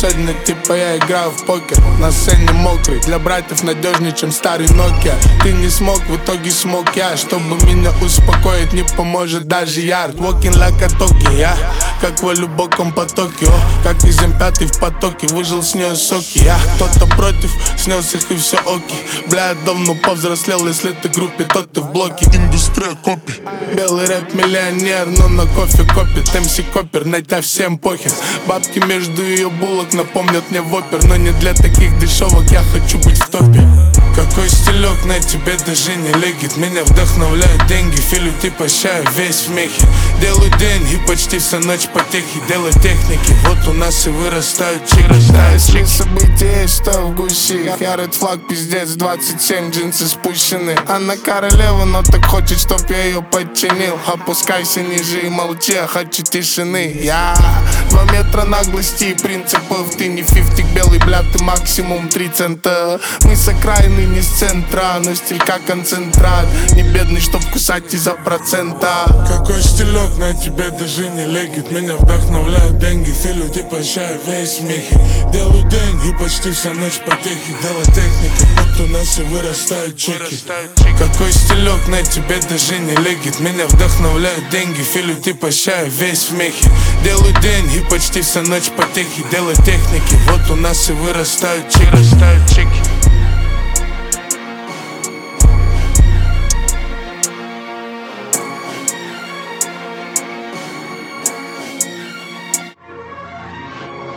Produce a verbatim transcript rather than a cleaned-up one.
Сегодня типа я играю в покер, на сцене мокрый. Для братьев надежнее, чем старый Nokia. Ты не смог, в итоге смог я. Чтобы меня успокоить, не поможет даже ярд. Walking like a talkie, я как в глубоком потоке. О, как из эм пять в потоке, выжил с нее соки. Я кто-то против, снес их и все оки. Бля, я давно повзрослел, если ты в группе, то ты в блоке. Индустрия копи. Белый рэп миллионер, но на кофе копит. эм си Копер, на тебя всем похер. Бабки между ее булок напомнят мне вопер. Но не для таких дешевок, я хочу быть в топе. Какой стилек, на тебе даже не легит. Меня вдохновляют деньги, филю типа ща весь в мехе. Делаю деньги, почти вся ночь потехи. Делаю техники, вот у нас и вырастают чики. Если события есть, что в гуще. Я ред флаг, пиздец, двадцать семь, джинсы спущены. Она королева, но так хочет, чтоб я ее подчинил. Опускайся ниже и молчи, я хочу тишины. Я два метра наглости и принципов. Ты не фифтик, белый, бля, ты максимум три цента. Мы с окраины, не с центра, но стиль как концентрат. Не бедный, чтоб кусать из-за процента. Какой стилек, на тебе даже не легит. Меня вдохновляют деньги, филю типа ща весь в мехе. Делаю деньги, почти вся ночь потехи. Делаю техники, вот у нас и вырастают чеки. Какой стилек, на тебе даже не легит. Меня вдохновляют деньги, филю типа ща весь в мехе. Делаю деньги, почти вся ночь потехи. Делаю техники, вот у нас и вырастают чеки.